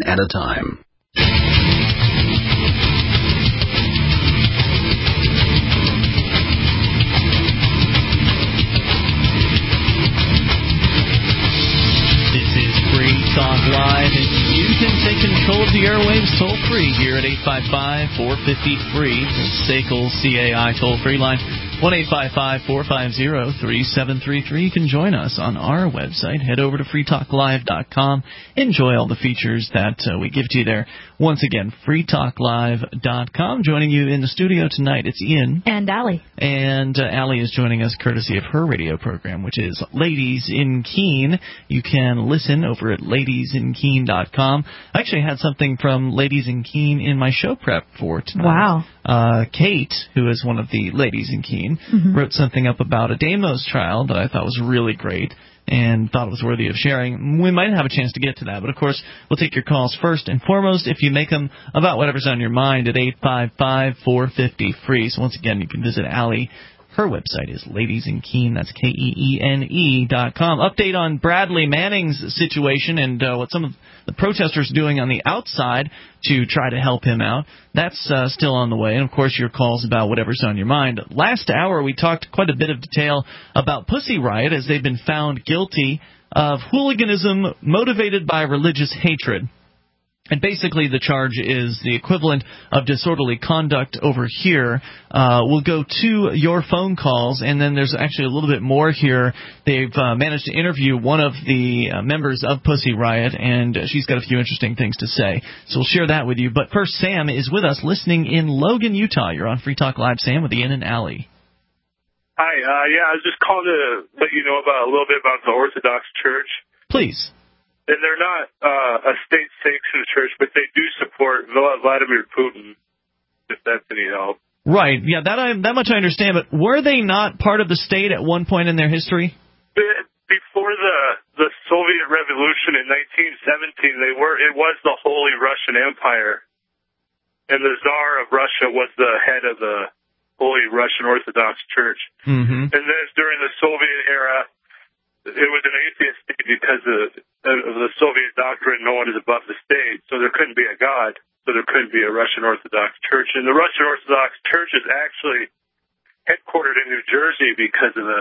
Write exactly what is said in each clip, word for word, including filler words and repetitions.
at a time. Talk Live, and you can take control of the airwaves toll-free here at eight five five, four five zero, free. The S A C L C A I toll-free line, one eight five five, four five zero, three seven three three. You can join us on our website. Head over to free talk live dot com. Enjoy all the features that uh, we give to you there. Once again, free talk live dot com. Joining you in the studio tonight, it's Ian. And Allie. And uh, Allie is joining us courtesy of her radio program, which is Ladies in Keene. You can listen over at ladies in keene dot com. I actually had something from Ladies in Keene in my show prep for tonight. Wow. Uh, Kate, who is one of the ladies in Keene, mm-hmm. wrote something up about a Damos trial that I thought was really great and thought it was worthy of sharing. We might have a chance to get to that, but of course, we'll take your calls first and foremost if you make them about whatever's on your mind at eight five five, four five zero, free. So once again, you can visit Allie. Her website is Ladies in Keene. That's K E E N E dot com. Update on Bradley Manning's situation and uh, what some of the protesters are doing on the outside to try to help him out. That's uh, still on the way. And, of course, your calls about whatever's on your mind. Last hour, we talked quite a bit of detail about Pussy Riot as they've been found guilty of hooliganism motivated by religious hatred. And basically the charge is the equivalent of disorderly conduct over here. Uh, we'll go to your phone calls, and then there's actually a little bit more here. They've uh, managed to interview one of the uh, members of Pussy Riot, and she's got a few interesting things to say. So we'll share that with you. But first, Sam is with us listening in Logan, Utah. You're on Free Talk Live, Sam, with Ian and Allie. Hi. Uh, yeah, I was just calling to let you know about a little bit about the Orthodox Church. Please. And they're not uh, a state-sanctioned church, but they do support Vladimir Putin, if that's any help. Right. Yeah, that I, that much I understand. But were they not part of the state at one point in their history? Before the the Soviet Revolution in nineteen seventeen, they were. It was the Holy Russian Empire, and the Tsar of Russia was the head of the Holy Russian Orthodox Church. Mm-hmm. And then during the Soviet era, it was an atheist state because of, of the Soviet doctrine, no one is above the state, so there couldn't be a God, so there couldn't be a Russian Orthodox Church. And the Russian Orthodox Church is actually headquartered in New Jersey because of the,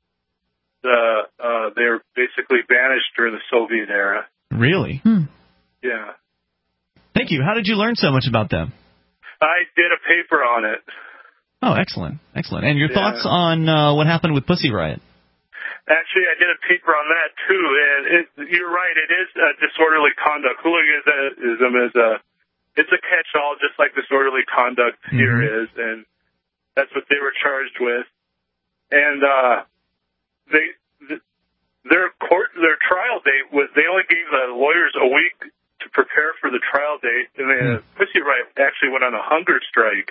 the uh, they were basically banished during the Soviet era. Really? Hmm. Yeah. Thank you. How did you learn so much about them? I did a paper on it. Oh, excellent. Excellent. And your Yeah. thoughts on uh, what happened with Pussy Riot? Actually, I did a paper on that, too, and it, you're right, it is a disorderly conduct. Hooliganism is a, it's a catch-all, just like disorderly conduct mm-hmm. here is, and that's what they were charged with. And uh, they, th- their court, their trial date was, they only gave the lawyers a week to prepare for the trial date, and the mm-hmm. Pussy Riot actually went on a hunger strike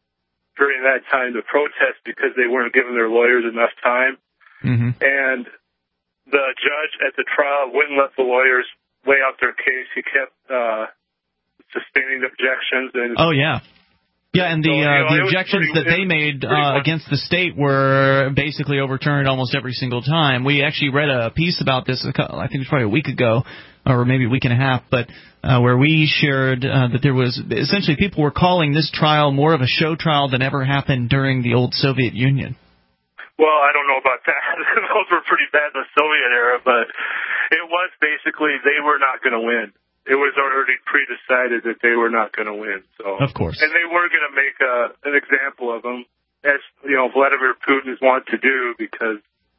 during that time to protest because they weren't giving their lawyers enough time. Mm-hmm. And the judge at the trial wouldn't let the lawyers lay out their case. He kept uh, sustaining objections. And oh, yeah. Yeah, and the so, you uh, know, the objections pretty, that they made uh, against the state were basically overturned almost every single time. We actually read a piece about this, I think it was probably a week ago, or maybe a week and a half, but uh, where we shared uh, that there was essentially people were calling this trial more of a show trial than ever happened during the old Soviet Union. Well, I don't know about that. Those were pretty bad in the Soviet era, but it was basically they were not going to win. It was already pre-decided that they were not going to win. So, of course. And they were going to make a, an example of them, as you know, Vladimir Putin is wanting to do because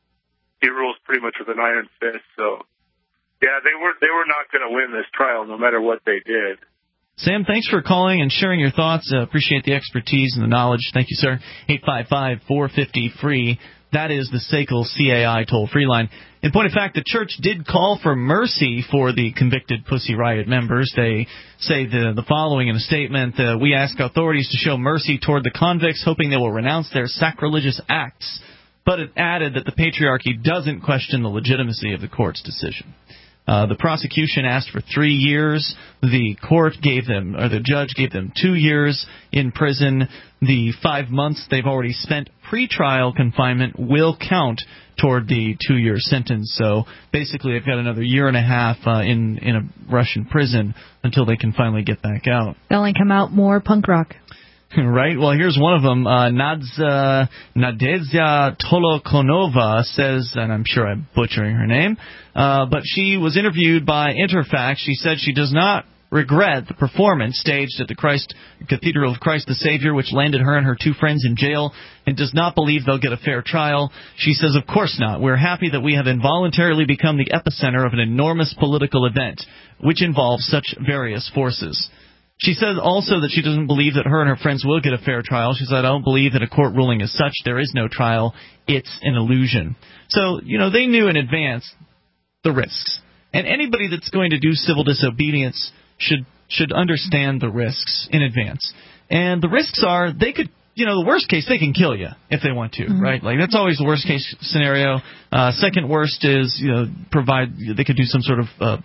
he rules pretty much with an iron fist. So, yeah, they were they were not going to win this trial no matter what they did. Sam, thanks for calling and sharing your thoughts. Uh, appreciate the expertise and the knowledge. Thank you, sir. eight five five, four five zero, free. That is the S A C L C A I toll-free line. In point of fact, the church did call for mercy for the convicted Pussy Riot members. They say the, the following in a statement. Uh, we ask authorities to show mercy toward the convicts, hoping they will renounce their sacrilegious acts. But it added that the patriarchy doesn't question the legitimacy of the court's decision. Uh, the prosecution asked for three years. The court gave them, or the judge gave them two years in prison. The five months they've already spent pre-trial confinement will count toward the two-year sentence. So basically, they've got another year and a half uh, in in a Russian prison until they can finally get back out. They'll only come out more punk rock. Right. Well, here's one of them. Uh, Nadza, Nadezhda Tolokonova says, and I'm sure I'm butchering her name, uh, but she was interviewed by Interfax. She said she does not regret the performance staged at the Christ Cathedral of Christ the Savior, which landed her and her two friends in jail, and does not believe they'll get a fair trial. She says, of course not. We're happy that we have involuntarily become the epicenter of an enormous political event, which involves such various forces. She said also that she doesn't believe that her and her friends will get a fair trial. She said, I don't believe that a court ruling is such. There is no trial. It's an illusion. So, you know, they knew in advance the risks. And anybody that's going to do civil disobedience should should understand the risks in advance. And the risks are they could, you know, the worst case, they can kill you if they want to, mm-hmm. right? Like, that's always the worst case scenario. Uh, second worst is, you know, provide, they could do some sort of uh,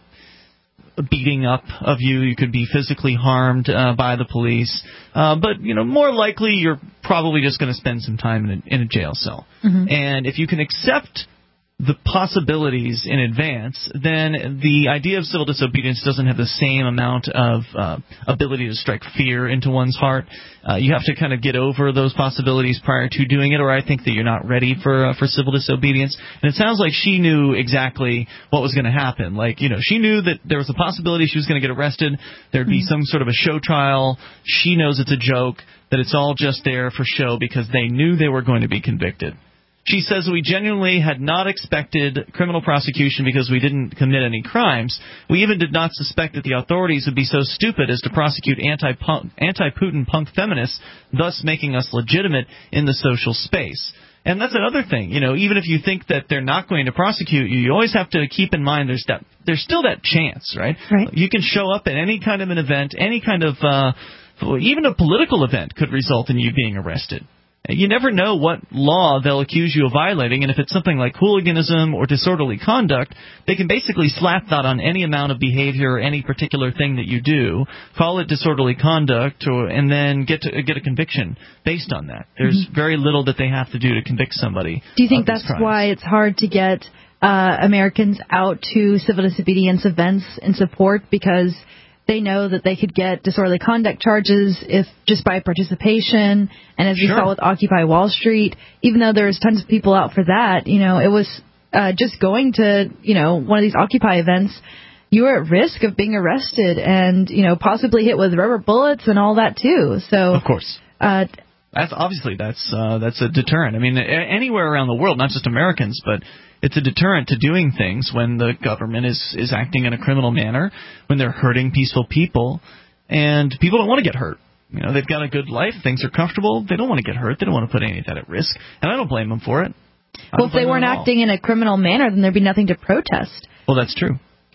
beating up of you. You could be physically harmed uh, by the police. Uh, but, you know, more likely you're probably just going to spend some time in a, in a jail cell. Mm-hmm. And if you can accept the possibilities in advance, then the idea of civil disobedience doesn't have the same amount of uh, ability to strike fear into one's heart. Uh, you have to kind of get over those possibilities prior to doing it, or I think that you're not ready for uh, for civil disobedience. And it sounds like she knew exactly what was going to happen. Like, you know, she knew that there was a possibility she was going to get arrested. There'd be mm-hmm. some sort of a show trial. She knows it's a joke, that it's all just there for show because they knew they were going to be convicted. She says, we genuinely had not expected criminal prosecution because we didn't commit any crimes. We even did not suspect that the authorities would be so stupid as to prosecute anti-punk, anti-Putin punk feminists, thus making us legitimate in the social space. And that's another thing. You know, even if you think that they're not going to prosecute you, you always have to keep in mind there's that, there's still that chance, right? Right. You can show up at any kind of an event, any kind of, uh, even a political event could result in you being arrested. You never know what law they'll accuse you of violating, and if it's something like hooliganism or disorderly conduct, they can basically slap that on any amount of behavior or any particular thing that you do, call it disorderly conduct, or, and then get to, get a conviction based on that. There's mm-hmm. very little that they have to do to convict somebody. Do you think of these that's crimes. why it's hard to get uh, Americans out to civil disobedience events in support, because they know that they could get disorderly conduct charges if just by participation, and as we sure. saw with Occupy Wall Street, even though there's tons of people out for that, you know, it was uh, just going to, you know, one of these Occupy events, you were at risk of being arrested and, you know, possibly hit with rubber bullets and all that too. So of course. Uh, That's obviously that's uh, that's a deterrent. I mean, anywhere around the world, not just Americans, but it's a deterrent to doing things when the government is, is acting in a criminal manner, when they're hurting peaceful people, and people don't want to get hurt. You know, they've got a good life, things are comfortable, they don't want to get hurt, they don't want to put any of that at risk, and I don't blame them for it. Well, if they weren't acting in a criminal manner, then there'd be nothing to protest. Well, that's true.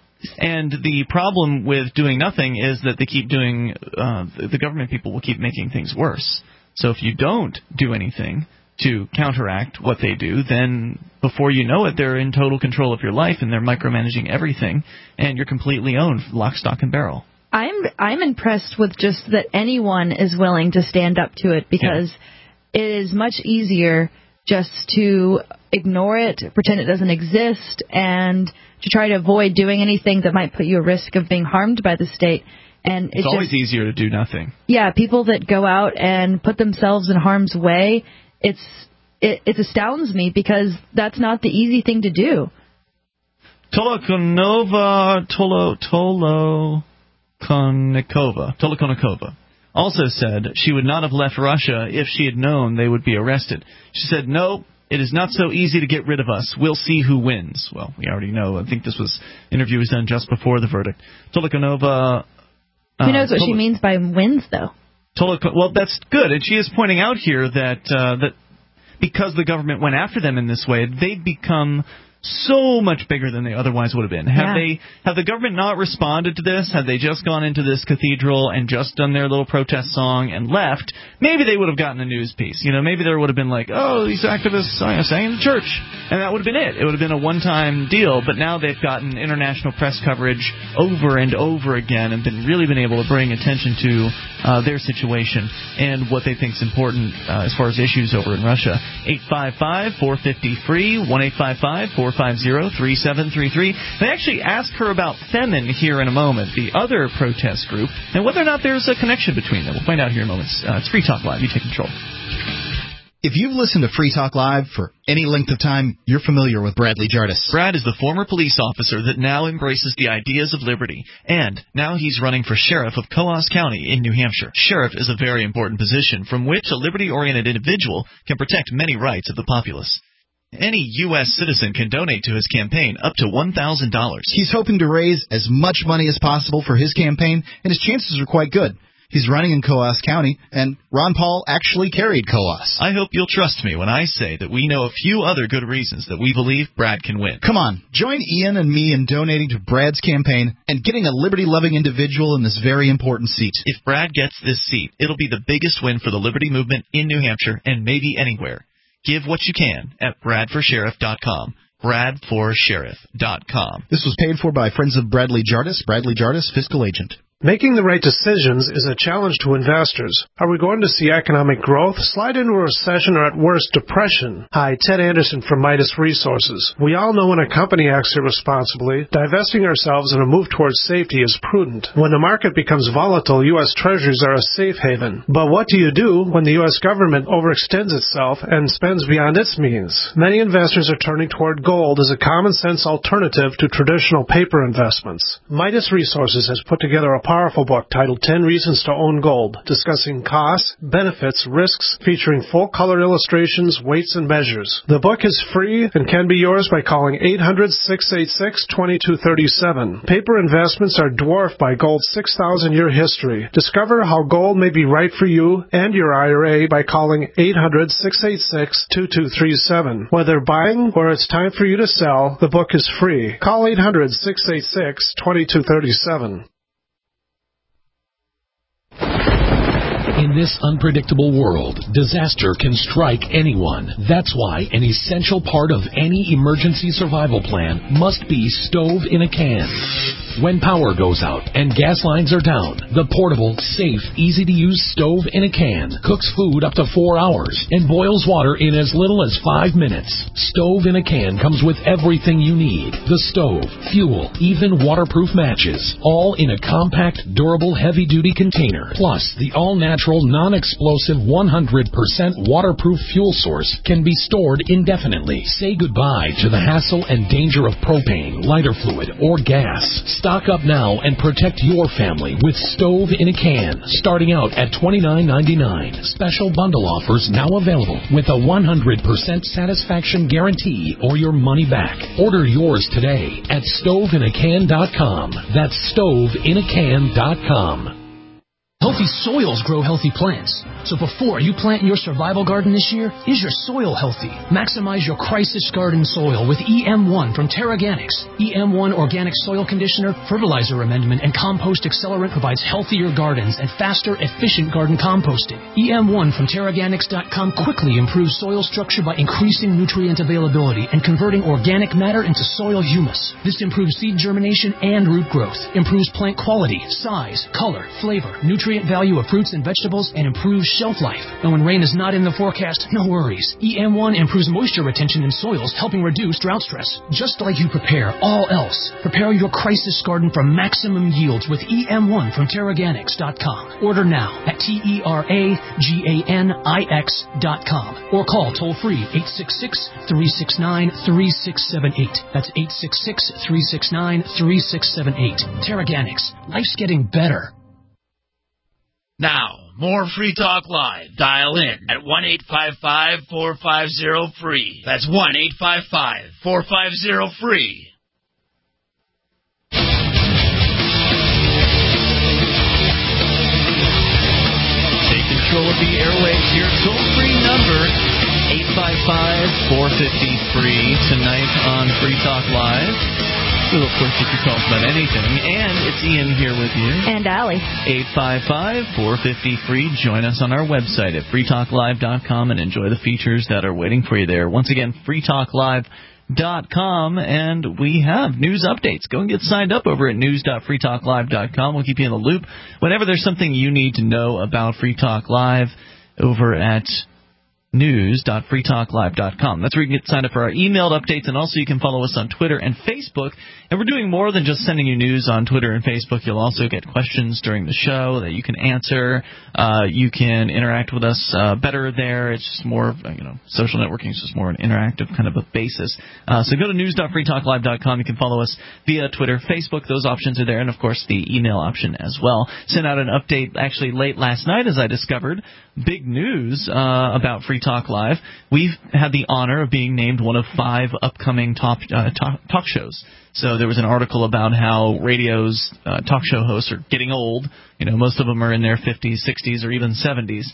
And the problem with doing nothing is that they keep doing, uh, the government people will keep making things worse. So if you don't do anything to counteract what they do, then before you know it, they're in total control of your life, and they're micromanaging everything, and you're completely owned, lock, stock, and barrel. I'm I'm impressed with just that anyone is willing to stand up to it, because yeah. it is much easier just to ignore it, pretend it doesn't exist, and to try to avoid doing anything that might put you at risk of being harmed by the state. And it's, it's always just easier to do nothing. Yeah, people that go out and put themselves in harm's way, it's it, it astounds me, because that's not the easy thing to do. Tolokonova, Tolo, Tolokonikova, Tolokonikova also said she would not have left Russia if she had known they would be arrested. She said, no, it is not so easy to get rid of us. We'll see who wins. Well, we already know. I think this was interview was done just before the verdict. Tolokonova... Who knows what uh, Tol- she means by wins, though? Tolok- well, that's good. And she is pointing out here that uh, that because the government went after them in this way, they've become so much bigger than they otherwise would have been. Have Yeah. they? Have the government not responded to this? Had they just gone into this cathedral and just done their little protest song and left, maybe they would have gotten a news piece. You know, maybe there would have been like, oh, these activists are saying in the church, and that would have been it. It would have been a one-time deal. But now they've gotten international press coverage over and over again, and been really been able to bring attention to uh, their situation and what they think is important uh, as far as issues over in Russia. eight five five, four five zero, free, one eight five five, four five zero, three seven three three. They actually ask her about Femin here in a moment, the other protest group, and whether or not there's a connection between them. We'll find out here in moments. Uh, it's Free Talk Live. You take control. If you've listened to Free Talk Live for any length of time, you're familiar with Bradley Jardis. Brad is the former police officer that now embraces the ideas of liberty, and now he's running for sheriff of Coos County in New Hampshire. Sheriff is a very important position from which a liberty-oriented individual can protect many rights of the populace. Any U S citizen can donate to his campaign up to one thousand dollars. He's hoping to raise as much money as possible for his campaign, and his chances are quite good. He's running in Coos County, and Ron Paul actually carried Coos. I hope you'll trust me when I say that we know a few other good reasons that we believe Brad can win. Come on, join Ian and me in donating to Brad's campaign and getting a liberty-loving individual in this very important seat. If Brad gets this seat, it'll be the biggest win for the liberty movement in New Hampshire and maybe anywhere. Give what you can at brad for sheriff dot com. brad for sheriff dot com. This was paid for by Friends of Bradley Jardis. Bradley Jardis, fiscal agent. Making the right decisions is a challenge to investors. Are we going to see economic growth, slide into a recession, or at worst, depression? Hi, Ted Anderson from Midas Resources. We all know when a company acts irresponsibly, divesting ourselves in a move towards safety is prudent. When the market becomes volatile, U S Treasuries are a safe haven. But what do you do when the U S government overextends itself and spends beyond its means? Many investors are turning toward gold as a common-sense alternative to traditional paper investments. Midas Resources has put together a powerful book titled ten Reasons to Own Gold, discussing costs, benefits, risks, featuring full-color illustrations, weights, and measures. The book is free and can be yours by calling eight hundred, six eight six, two two three seven. Paper investments are dwarfed by gold's six thousand year history. Discover how gold may be right for you and your I R A by calling eight hundred, six eight six, two two three seven. Whether buying or it's time for you to sell, the book is free. Call eight hundred, six eight six, two two three seven. In this unpredictable world, disaster can strike anyone. That's why an essential part of any emergency survival plan must be stove in a can. When power goes out and gas lines are down, the portable, safe, easy-to-use stove in a can cooks food up to four hours and boils water in as little as five minutes. Stove in a can comes with everything you need. The stove, fuel, even waterproof matches, all in a compact, durable, heavy-duty container. Plus, the all-natural, non-explosive, one hundred percent waterproof fuel source can be stored indefinitely. Say goodbye to the hassle and danger of propane, lighter fluid, or gas. Stock up now and protect your family with Stove in a Can, starting out at twenty-nine ninety-nine. Special bundle offers now available with a one hundred percent satisfaction guarantee or your money back. Order yours today at stove in a can dot com. That's stove in a can dot com. Healthy soils grow healthy plants. So before you plant your survival garden this year, is your soil healthy? Maximize your crisis garden soil with E M one from TerraGanix. E M one Organic Soil Conditioner, Fertilizer Amendment, and Compost Accelerant provides healthier gardens and faster, efficient garden composting. E M one from Terraganix dot com quickly improves soil structure by increasing nutrient availability and converting organic matter into soil humus. This improves seed germination and root growth, improves plant quality, size, color, flavor, nutrient value of fruits and vegetables, and improves shelf life. And when rain is not in the forecast, no worries. E M one improves moisture retention in soils, helping reduce drought stress. Just like you prepare all else, prepare your crisis garden for maximum yields with E M one from Terraganix dot com. Order now at T E R A G A N I X dot com or call toll-free eight six six, three six nine, three six seven eight. That's eight six six, three six nine, three six seven eight. Terraganix. Life's getting better. Now, more Free Talk Live. Dial in at one eight five five, four five zero, free. That's one eight five five, four five zero, free. Take control of the airwaves. Your toll-free number, eight five five, four four fifty-three tonight on Free Talk Live. We'll, of course, get your calls about anything. And it's Ian here with you. And Allie. eight five five, four five zero, free. Join us on our website at free talk live dot com and enjoy the features that are waiting for you there. Once again, free talk live dot com, and we have news updates. Go and get signed up over at news dot free talk live dot com. We'll keep you in the loop whenever there's something you need to know about Free Talk Live over at news dot free talk live dot com. That's where you can get signed up for our emailed updates, and also you can follow us on Twitter and Facebook. And we're doing more than just sending you news on Twitter and Facebook. You'll also get questions during the show that you can answer. Uh, you can interact with us uh, better there. It's just more, you know, social networking is just more an interactive kind of a basis. Uh, so go to news dot free talk live dot com. You can follow us via Twitter, Facebook. Those options are there, and of course the email option as well. Sent out an update actually late last night, as I discovered. Big news uh, about Free Talk Live. We've had the honor of being named one of five upcoming top uh, talk, talk shows. So there was an article about how radio's uh, talk show hosts are getting old. You know, most of them are in their fifties, sixties, or even seventies.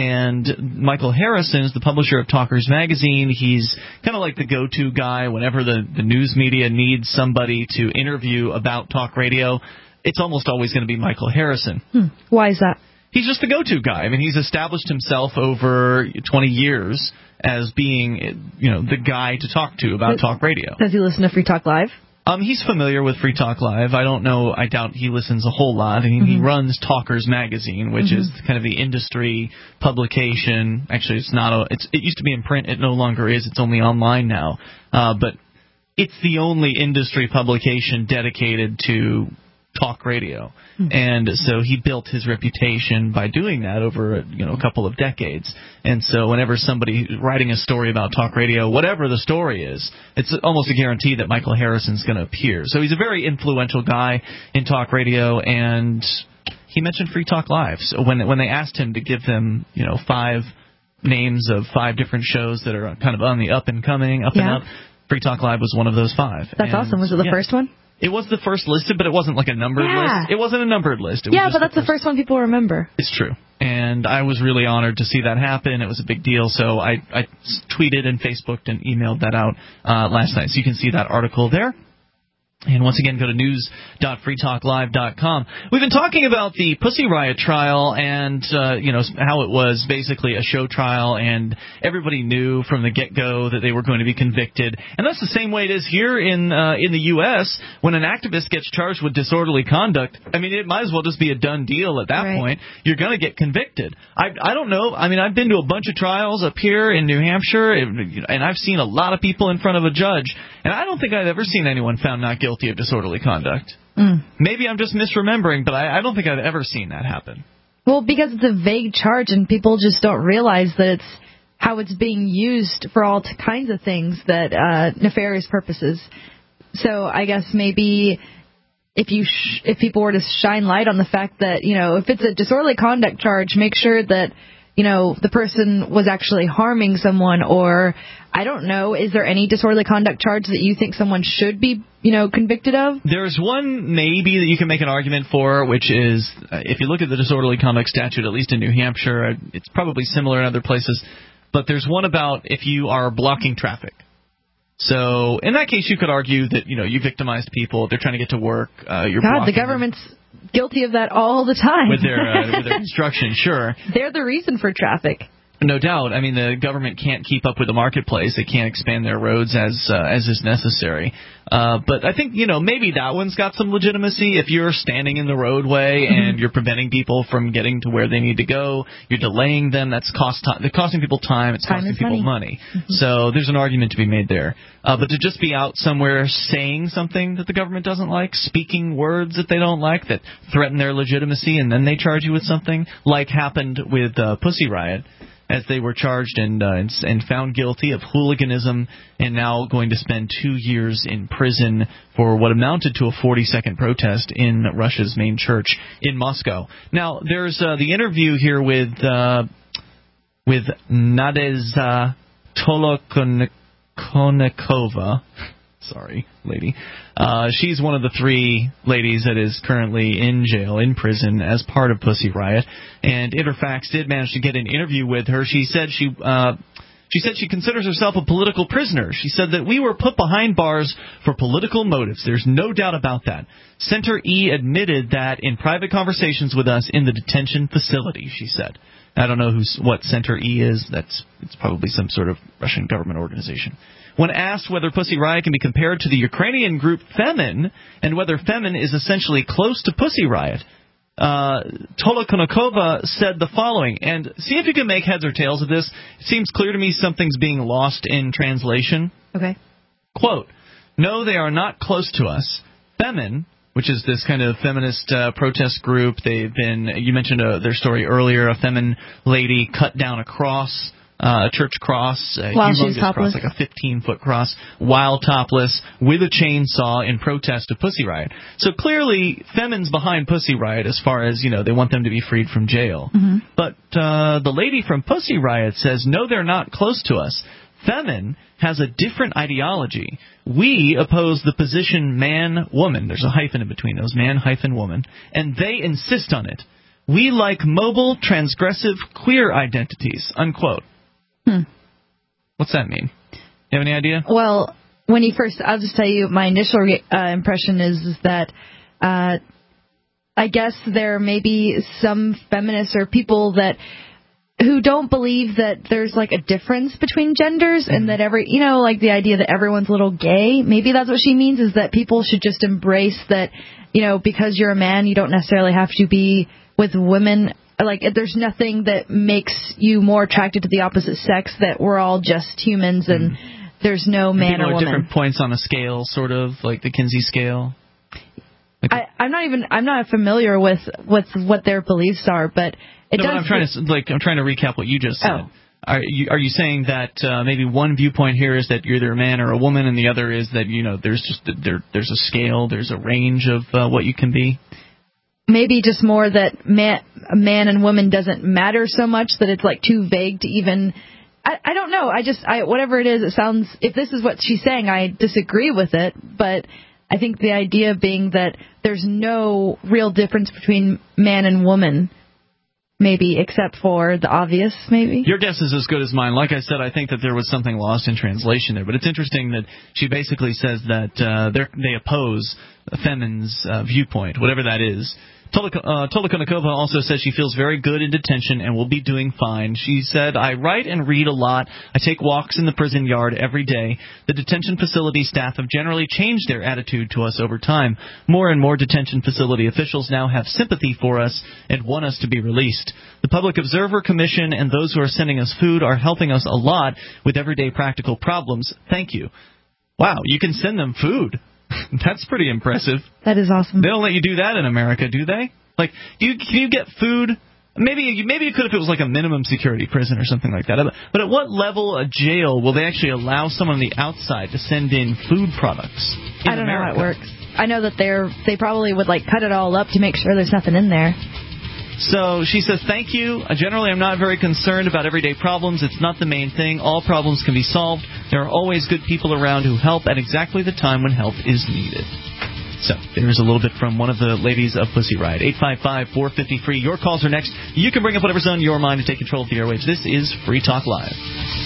And Michael Harrison is the publisher of Talkers Magazine. He's kind of like the go-to guy whenever the, the news media needs somebody to interview about talk radio. It's almost always going to be Michael Harrison. Hmm. Why is that? He's just the go-to guy. I mean, he's established himself over twenty years as being, you know, the guy to talk to about talk radio. Does he listen to Free Talk Live? Um, he's familiar with Free Talk Live. I don't know. I doubt he listens a whole lot. I mean, mm-hmm. he runs Talkers Magazine, which mm-hmm. is kind of the industry publication. Actually, it's not. A, it's, it used to be in print. It no longer is. It's only online now. Uh, but it's the only industry publication dedicated to talk radio. Hmm. And so he built his reputation by doing that over, you know, a couple of decades. And so whenever somebody writing a story about talk radio, whatever the story is, it's almost a guarantee that Michael Harrison's going to appear. So he's a very influential guy in talk radio, and he mentioned Free Talk Live. So when when they asked him to give them, you know, five names of five different shows that are kind of on the up and coming, up yeah. and up, Free Talk Live was one of those five. That's and, awesome. Was it the yeah. first one? It was the first listed, but it wasn't like a numbered yeah. list. It wasn't a numbered list. It was yeah, just but that's the first. first. the first one people remember. It's true. And I was really honored to see that happen. It was a big deal. So I, I tweeted and Facebooked and emailed that out uh, last night. So you can see that article there. And once again, go to news dot free talk live dot com. We've been talking about the Pussy Riot trial and, uh, you know, how it was basically a show trial, and everybody knew from the get-go that they were going to be convicted. And that's the same way it is here in uh, in the U S when an activist gets charged with disorderly conduct. I mean, it might as well just be a done deal at that right. point. You're going to get convicted. I, I don't know. I mean, I've been to a bunch of trials up here in New Hampshire, and, and I've seen a lot of people in front of a judge, and I don't think I've ever seen anyone found not guilty of disorderly conduct. Mm. Maybe I'm just misremembering, but I, I don't think I've ever seen that happen. Well, because it's a vague charge, and people just don't realize that it's how it's being used for all kinds of things, that uh, nefarious purposes. So I guess maybe if you sh- if people were to shine light on the fact that, you know, if it's a disorderly conduct charge, make sure that, you know, the person was actually harming someone, or I don't know, is there any disorderly conduct charge that you think someone should be, you know, convicted of? There's one maybe that you can make an argument for, which is uh, if you look at the disorderly conduct statute, at least in New Hampshire, it's probably similar in other places, but there's one about if you are blocking traffic. So in that case, you could argue that, you know, you victimized people, they're trying to get to work, uh, you're God, blocking the government's them. guilty of that all the time. With their, uh, with their construction, sure. They're the reason for traffic. No doubt. I mean, the government can't keep up with the marketplace. They can't expand their roads as uh, as is necessary. Uh, but I think, you know, maybe that one's got some legitimacy. If you're standing in the roadway mm-hmm. and you're preventing people from getting to where they need to go, you're delaying them, that's cost time. They're costing people time. It's time costing people money. money. Mm-hmm. So there's an argument to be made there. Uh, but to just be out somewhere saying something that the government doesn't like, speaking words that they don't like, that threaten their legitimacy, and then they charge you with something, like happened with uh, Pussy Riot, as they were charged and, uh, and and found guilty of hooliganism, and now going to spend two years in prison for what amounted to a forty-second protest in Russia's main church in Moscow. Now, there's uh, the interview here with uh, with Nadezhda Tolokonnikova. Sorry, lady. Uh, she's one of the three ladies that is currently in jail, in prison, as part of Pussy Riot. And Interfax did manage to get an interview with her. She said she uh, She said she considers herself a political prisoner. She said that we were put behind bars for political motives. There's no doubt about that. Center E admitted that in private conversations with us in the detention facility, she said. I don't know who's, what Center E is. That's it's probably some sort of Russian government organization. When asked whether Pussy Riot can be compared to the Ukrainian group Femin and whether Femin is essentially close to Pussy Riot, Uh, Tolokonnikova said the following, and see if you can make heads or tails of this. It seems clear to me something's being lost in translation. Okay. Quote, no, they are not close to us. Femin, which is this kind of feminist uh, protest group, they've been, you mentioned uh, their story earlier, a Femin lady cut down a cross, Uh, a church cross, a while humongous cross, like a fifteen-foot cross, while topless, with a chainsaw in protest of Pussy Riot. So clearly, Femin's behind Pussy Riot as far as, you know, they want them to be freed from jail. Mm-hmm. But uh, the lady from Pussy Riot says, no, they're not close to us. Femin has a different ideology. We oppose the position man-woman. There's a hyphen in between those, man-woman. And they insist on it. We like mobile, transgressive, queer identities, unquote. Hmm. What's that mean? You have any idea? Well, when you first, I'll just tell you, my initial re- uh, impression is, is that uh, I guess there may be some feminists or people that who don't believe that there's like a difference between genders mm-hmm. and that every, you know, like the idea that everyone's a little gay. Maybe that's what she means, is that people should just embrace that, you know, because you're a man, you don't necessarily have to be with women. Like, there's nothing that makes you more attracted to the opposite sex, that we're all just humans and mm. there's no man People or are woman. Different points on a scale, sort of, like the Kinsey scale. Like I, I'm not even, I'm not familiar with, with what their beliefs are, but it no, does... But I'm trying to, like, I'm trying to recap what you just said. Oh. Are you, are you saying that uh, maybe one viewpoint here is that you're either a man or a woman, and the other is that, you know, there's just there there's a scale, there's a range of uh, what you can be? Maybe just more that man, man and woman doesn't matter so much, that it's like too vague to even... I, I don't know. I just, I, whatever it is, it sounds... If this is what she's saying, I disagree with it. But I think the idea being that there's no real difference between man and woman, maybe, except for the obvious, maybe. Your guess is as good as mine. Like I said, I think that there was something lost in translation there. But it's interesting that she basically says that uh, they oppose Femin's uh, viewpoint, whatever that is. Tolokonnikova uh, also says she feels very good in detention and will be doing fine. She said, I write and read a lot. I take walks in the prison yard every day. The detention facility staff have generally changed their attitude to us over time. More and more detention facility officials now have sympathy for us and want us to be released. The Public Observer Commission and those who are sending us food are helping us a lot with everyday practical problems. Thank you. Wow, you can send them food. That's pretty impressive. That is awesome. They don't let you do that in America, do they? Like, do you, can you get food? Maybe maybe you could if it was like a minimum security prison or something like that. But at what level of jail will they actually allow someone on the outside to send in food products in I don't America? know how it works. I know that they're they probably would like cut it all up to make sure there's nothing in there. So she says, thank you. Uh, generally, I'm not very concerned about everyday problems. It's not the main thing. All problems can be solved. There are always good people around who help at exactly the time when help is needed. So there's a little bit from one of the ladies of Pussy Riot. eight five five, four five zero, free. Your calls are next. You can bring up whatever's on your mind to take control of the airwaves. This is Free Talk Live.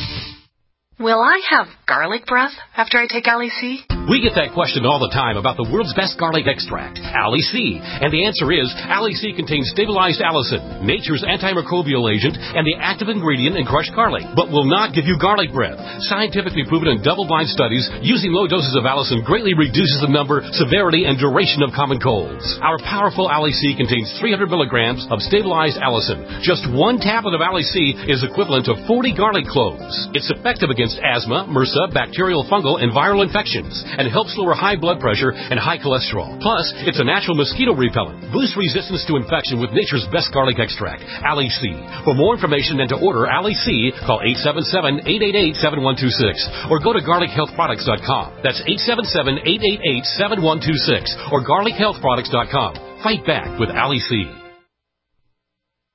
Will I have garlic breath after I take Ali C? We get that question all the time about the world's best garlic extract, Ali C. And the answer is, Ali C contains stabilized allicin, nature's antimicrobial agent, and the active ingredient in crushed garlic, but will not give you garlic breath. Scientifically proven in double-blind studies, using low doses of allicin greatly reduces the number, severity, and duration of common colds. Our powerful Ali C contains three hundred milligrams of stabilized allicin. Just one tablet of Ali C is equivalent to forty garlic cloves. It's effective against asthma, MRSA, bacterial, fungal, and viral infections, and helps lower high blood pressure and high cholesterol. Plus, it's a natural mosquito repellent. Boost resistance to infection with nature's best garlic extract, Ali C. For more information and to order Ali C, call eight seven seven, eight eight eight, seven one two six or go to garlic health products dot com. That's eight seven seven, eight eight eight, seven one two six or garlic health products dot com. Fight back with Ali C.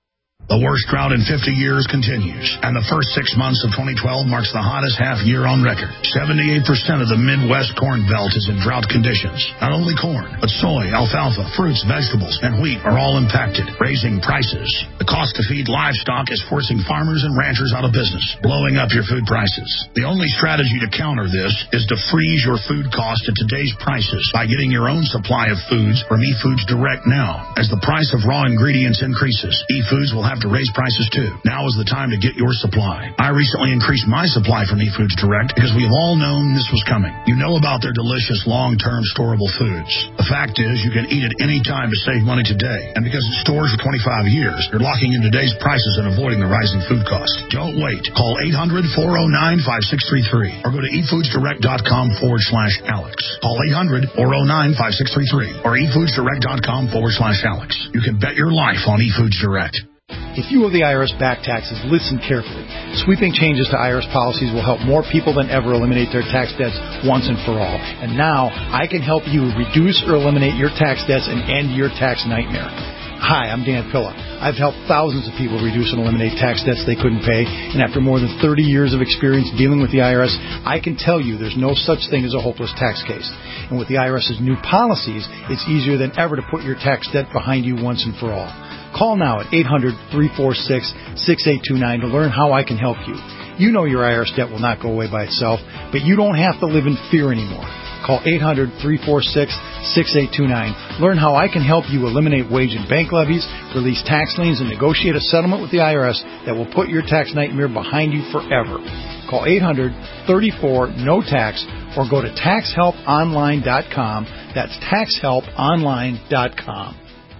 The worst drought in fifty years continues, and the first six months of twenty twelve marks the hottest half year on record. seventy-eight percent of the Midwest corn belt is in drought conditions. Not only corn, but soy, alfalfa, fruits, vegetables, and wheat are all impacted, raising prices. The cost to feed livestock is forcing farmers and ranchers out of business, blowing up your food prices. The only strategy to counter this is to freeze your food cost at today's prices by getting your own supply of foods from eFoods Direct now. As the price of raw ingredients increases, eFoods will have to raise prices too. Now is the time to get your supply. I recently increased my supply from eFoods Direct because we've all known this was coming. You know about their delicious long-term storable foods. The fact is you can eat it any time to save money today. And because it stores for twenty-five years, you're locking in today's prices and avoiding the rising food cost. Don't wait. Call eight hundred, four oh nine, five six three three or go to efoodsdirect.com forward slash Alex. Call eight hundred, four oh nine, five six three three or efoodsdirect.com forward slash Alex. You can bet your life on eFoods Direct. If you owe the I R S back taxes, listen carefully. Sweeping changes to I R S policies will help more people than ever eliminate their tax debts once and for all. And now, I can help you reduce or eliminate your tax debts and end your tax nightmare. Hi, I'm Dan Pilla. I've helped thousands of people reduce and eliminate tax debts they couldn't pay, and after more than thirty years of experience dealing with the I R S, I can tell you there's no such thing as a hopeless tax case. And with the IRS's new policies, it's easier than ever to put your tax debt behind you once and for all. Call now at eight hundred, three four six, six eight two nine to learn how I can help you. You know your I R S debt will not go away by itself, but you don't have to live in fear anymore. Call eight hundred, three four six, six eight two nine. Learn how I can help you eliminate wage and bank levies, release tax liens, and negotiate a settlement with the I R S that will put your tax nightmare behind you forever. Call eight hundred, thirty-four, N O T A X or go to tax help online dot com. That's tax help online dot com.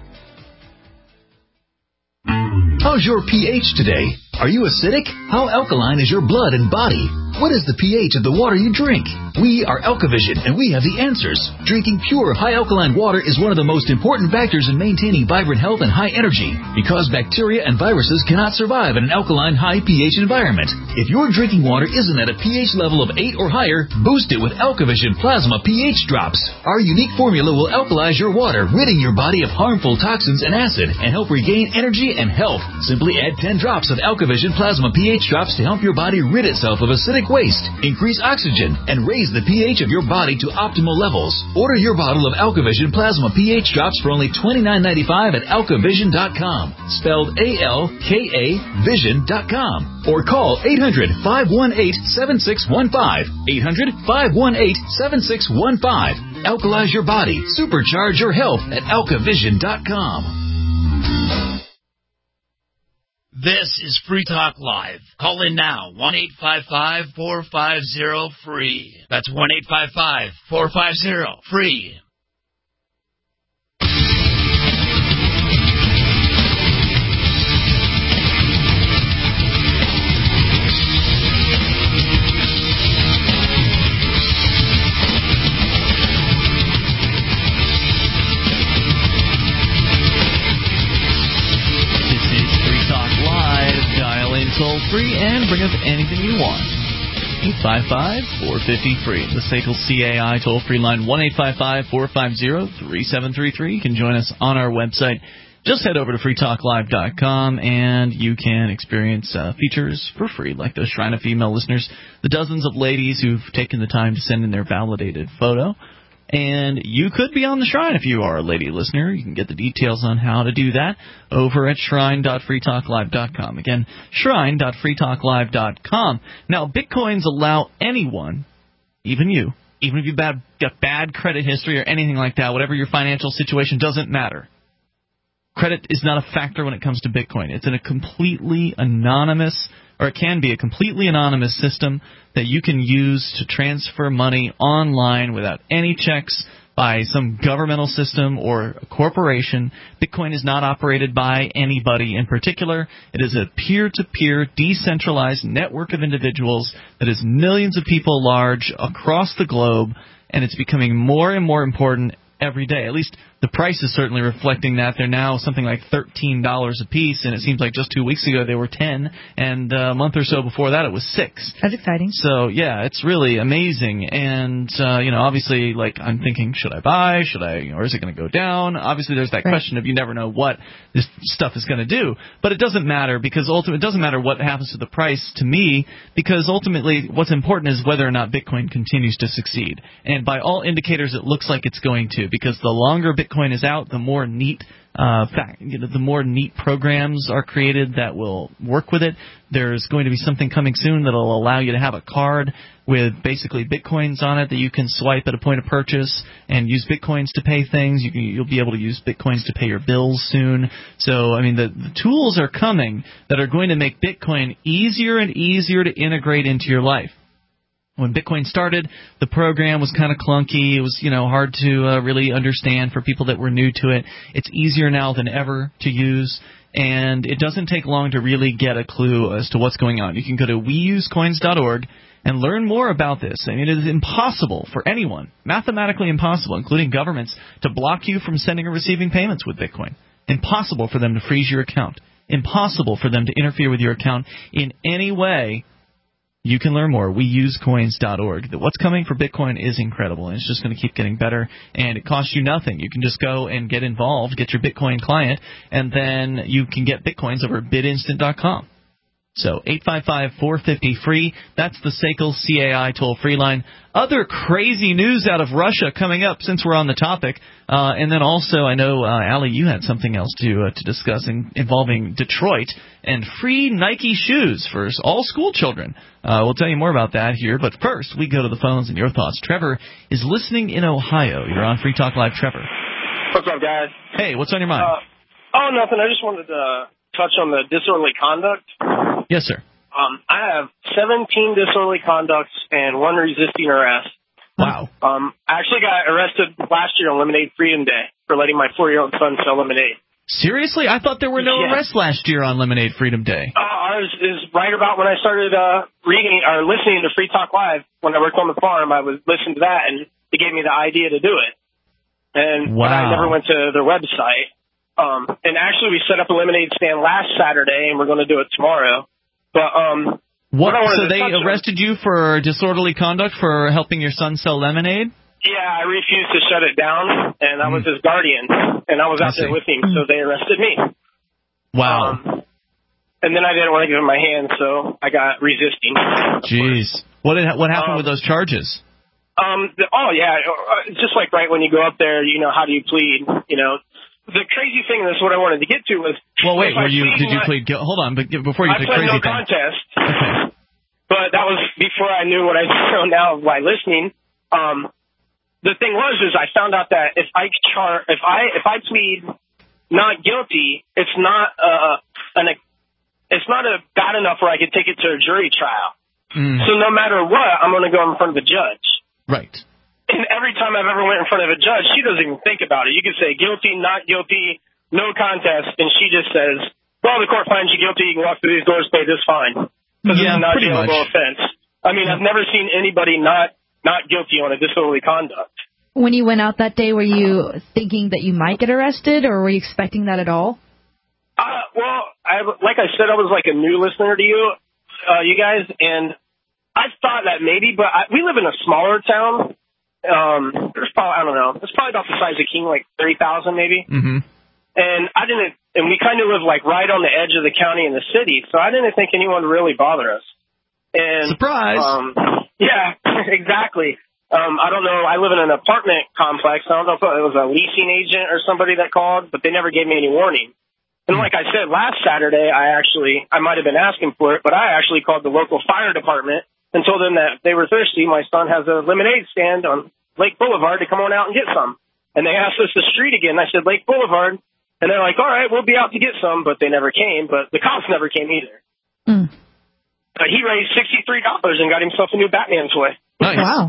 How's your pH today? Are you acidic? How alkaline is your blood and body? What is the pH of the water you drink? We are Alkavision, and we have the answers. Drinking pure, high-alkaline water is one of the most important factors in maintaining vibrant health and high energy, because bacteria and viruses cannot survive in an alkaline, high pH environment. If your drinking water isn't at a pH level of eight or higher, boost it with Alkavision Plasma pH Drops. Our unique formula will alkalize your water, ridding your body of harmful toxins and acid, and help regain energy and health. Simply add ten drops of Alkavision Plasma pH Drops to help your body rid itself of acidic waste, increase oxygen, and raise the pH of your body to optimal levels. Order your bottle of Alkavision Plasma pH Drops for only twenty-nine ninety-five at alkavision dot com, spelled A L K A vision dot com, or call eight hundred, five one eight, seven six one five, eight hundred, five one eight, seven six one five. Alkalize your body, supercharge your health at alkavision dot com. This is Free Talk Live. Call in now, one eight five five, four five zero, free. That's one eight five five, four five zero, free. Toll free and bring up anything you want. eight five five, four five zero, free. The S A C L C A I toll free line one eight five five, four five zero, three seven three three. You can join us on our website. Just head over to free talk live dot com and you can experience uh, features for free, like those Shrine of Female listeners, the dozens of ladies who've taken the time to send in their validated photo. And you could be on the Shrine if you are a lady listener. You can get the details on how to do that over at shrine dot free talk live dot com. Again, shrine dot free talk live dot com. Now, Bitcoins allow anyone, even you, even if you've bad, got bad credit history or anything like that, whatever your financial situation, doesn't matter. Credit is not a factor when it comes to Bitcoin. It's in a completely anonymous, or it can be a completely anonymous system that you can use to transfer money online without any checks by some governmental system or a corporation. Bitcoin is not operated by anybody in particular. It is a peer-to-peer, decentralized network of individuals that is millions of people large across the globe, and it's becoming more and more important every day. At least the price is certainly reflecting that. They're now something like thirteen dollars a piece, and it seems like just two weeks ago they were ten, and a month or so before that it was six. That's exciting. So, yeah, it's really amazing. And, uh, you know, obviously, like, I'm thinking, should I buy? Should I, or is it going to go down? Obviously, there's that right. question of you never know what this stuff is going to do. But it doesn't matter, because ultimately, it doesn't matter what happens to the price to me, because ultimately what's important is whether or not Bitcoin continues to succeed. And by all indicators, it looks like it's going to, because the longer Bitcoin is out, the more neat Uh, fact, you know, the more neat programs are created that will work with it. There's going to be something coming soon that will allow you to have a card with basically Bitcoins on it that you can swipe at a point of purchase and use Bitcoins to pay things. You can, you'll be able to use Bitcoins to pay your bills soon. So, I mean, the, the tools are coming that are going to make Bitcoin easier and easier to integrate into your life. When Bitcoin started, the program was kind of clunky. It was, you know, hard to uh, really understand for people that were new to it. It's easier now than ever to use, and it doesn't take long to really get a clue as to what's going on. You can go to we use coins dot org and learn more about this. I mean, it is impossible for anyone, mathematically impossible, including governments, to block you from sending or receiving payments with Bitcoin. Impossible for them to freeze your account. Impossible for them to interfere with your account in any way. You can learn more. we use coins dot org. What's coming for Bitcoin is incredible, and it's just going to keep getting better, and it costs you nothing. You can just go and get involved, get your Bitcoin client, and then you can get Bitcoins over at bit instant dot com. So eight five five, four five zero, free. That's the S A C L C A I toll-free line. Other crazy news out of Russia coming up since we're on the topic. Uh, and then also, I know, uh, Allie, you had something else to uh, to discuss in, involving Detroit and free Nike shoes for all school children. Uh, we'll tell you more about that here. But first, we go to the phones and your thoughts. Trevor is listening in Ohio. You're on Free Talk Live, Trevor. What's up, guys? Hey, what's on your mind? Uh, oh, nothing. I just wanted to touch on the disorderly conduct. Yes, sir. Um, I have seventeen disorderly conducts and one resisting arrest. Wow. Um, I actually got arrested last year on Lemonade Freedom Day for letting my four-year-old son sell lemonade. Seriously? I thought there were no yeah. arrests last year on Lemonade Freedom Day. Uh, I was is right about when I started uh, reading or listening to Free Talk Live when I worked on the farm. I was listening to that, and it gave me the idea to do it. And wow. but I never went to their website. Um, and actually, we set up a lemonade stand last Saturday, and we're going to do it tomorrow. But um, what? what I so they arrested on, you for disorderly conduct for helping your son sell lemonade? Yeah, I refused to shut it down, and I was mm. his guardian, and I was out I there with him, so they arrested me. Wow. Um, and then I didn't want to give him my hand, so I got resisting. Jeez. What did, what happened um, with those charges? Um. The, oh, yeah, just like right when you go up there, you know, how do you plead, you know. The crazy thing, that's what I wanted to get to was... Well, wait, were you, did you plead guilty? Hold on, but before you I did crazy no thing... contest, okay. But that was before I knew what I know now by listening. Um, the thing was, is I found out that if I char, if I if I plead not guilty, it's not uh, an it's not a bad enough where I could take it to a jury trial. Mm. So no matter what, I'm going to go in front of a judge. Right. And every time I've ever went in front of a judge, she doesn't even think about it. You can say guilty, not guilty, no contest, and she just says, well, the court finds you guilty, you can walk through these doors, pay this fine. Because yeah, it's a not pretty jailable much. offense. I mean, I've never seen anybody not, not guilty on a disorderly conduct. When you went out that day, were you thinking that you might get arrested, or were you expecting that at all? Uh, well, I, like I said, I was like a new listener to you, uh, you guys, and I thought that maybe, but I, we live in a smaller town. Um, there's probably, I don't know, it's probably about the size of King, like thirty thousand maybe. Mm-hmm. And I didn't, and we kind of live like right on the edge of the county and the city, so I didn't think anyone would really bother us. And surprise! Um, yeah, exactly. Um, I don't know, I live in an apartment complex. I don't know if it was a leasing agent or somebody that called, but they never gave me any warning. And like I said, last Saturday, I actually, I might have been asking for it, but I actually called the local fire department and told them that they were thirsty. My son has a lemonade stand on Lake Boulevard to come on out and get some. And they asked us the street again. I said, Lake Boulevard. And they're like, all right, we'll be out to get some. But they never came. But the cops never came either. Mm. But he raised sixty-three dollars and got himself a new Batman toy. Nice. Wow.